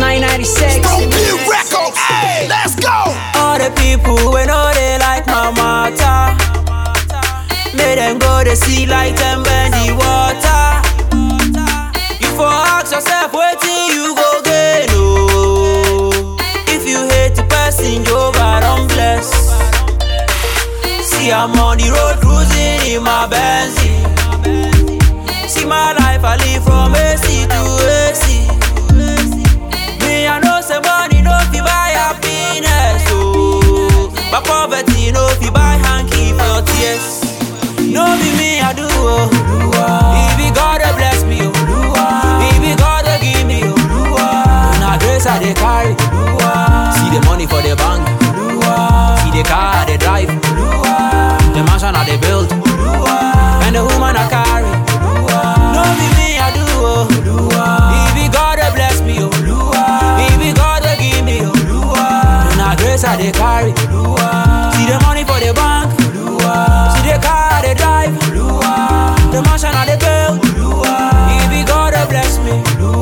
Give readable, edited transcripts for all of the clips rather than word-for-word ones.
996. Records. Hey, let's go. All the people we know they like my matter. Make them go to see like them bend the water. You for ask yourself waiting you go get no. If you hate the person, Jehovah don't bless. See I'm on the road cruising in my Benz. See my life I live from AC to AC. Me I know say money no fi buy happiness, oh. But poverty no fi buy hanky for tears. No be me I do, oh. It be God that bless me, oh. It be God that give me, oh. Now grace I dey carry. See the money for the bank. See the car I dey drive. The mansion I dey build. And the woman I carry. No be me I do, oh. It be God that bless me, oh. It be God that give me, oh. Now grace I dey carry. See the money for the bank. See the car I dey drive. The mansion I dey build. It be God that bless me.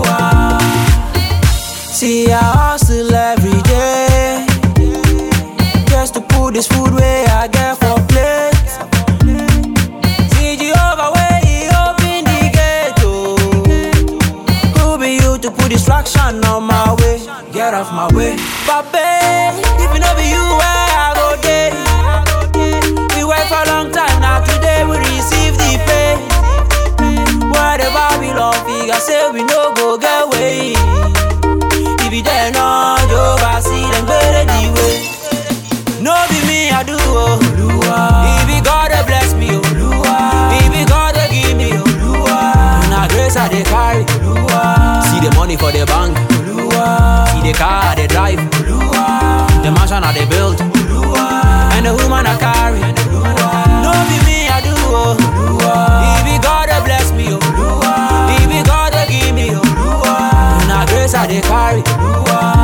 See I hustle every day just to put this food where I get for plate. See Jehovah where he open the gate, oh. Who be you to put distraction on my way? Get off my way, Papa. If it no be you, where I go day? We wait for a long time, now today we receive the pay. Where the Babylon figure say we no go get way. If you there no, Jehovah see them better the way. No be me I do, oh. It be God that bless me, oh. It be God that give me, oh. Now grace I dey carry. See the money for the bank. See the car I dey drive. The mansion I dey build. And the woman I carry. No be me I do, oh. It be God that bless me, oh. It be God that give me, oh. Now grace I dey carry.